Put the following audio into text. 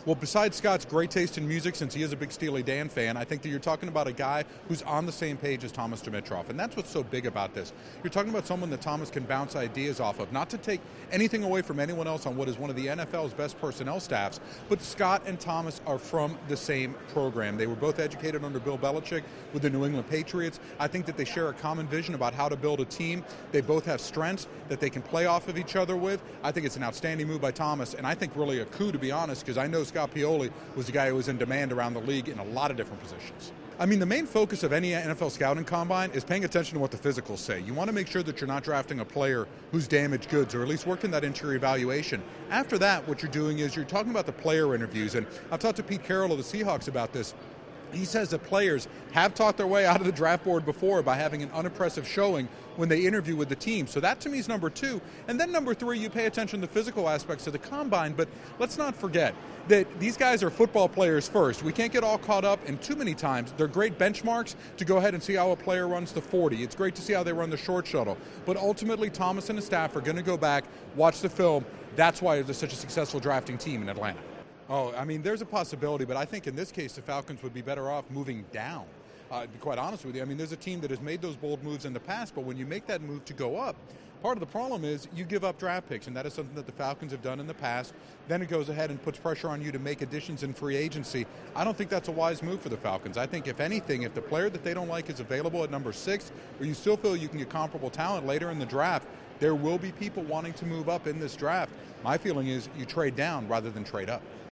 Well, besides Scott's great taste in music, since he is a big Steely Dan fan, I think that you're talking about a guy who's on the same page as Thomas Dimitroff, and that's what's so big about this. You're talking about someone that Thomas can bounce ideas off of, not to take anything away from anyone else on what is one of the NFL's best personnel staffs, but Scott and Thomas are from the same program. They were both educated under Bill Belichick with the New England Patriots. I think that they share a common vision about how to build a team. They both have strengths that they can play off of each other with. I think it's an outstanding move by Thomas, and I think really a coup, to be honest, because I know Scott Pioli was the guy who was in demand around the league in a lot of different positions. I mean, the main focus of any NFL scouting combine is paying attention to what the physicals say. You want to make sure that you're not drafting a player who's damaged goods, or at least working that into your evaluation. After that, what you're doing is you're talking about the player interviews, and I've talked to Pete Carroll of the Seahawks about this. He says that players have talked their way out of the draft board before by having an unimpressive showing when they interview with the team. So that to me is number two. And then number three, you pay attention to the physical aspects of the combine. But let's not forget that these guys are football players first. We can't get all caught up, and too many times they're great benchmarks to go ahead and see how a player runs the 40. It's great to see how they run the short shuttle. But ultimately, Thomas and his staff are going to go back, watch the film. That's why they're such a successful drafting team in Atlanta. Oh, I mean, there's a possibility, but I think in this case the Falcons would be better off moving down. To be quite honest with you, I mean, there's a team that has made those bold moves in the past, but when you make that move to go up, part of the problem is you give up draft picks, and that is something that the Falcons have done in the past. Then it goes ahead and puts pressure on you to make additions in free agency. I don't think that's a wise move for the Falcons. I think, if anything, if the player that they don't like is available at number 6, or you still feel you can get comparable talent later in the draft, there will be people wanting to move up in this draft. My feeling is you trade down rather than trade up.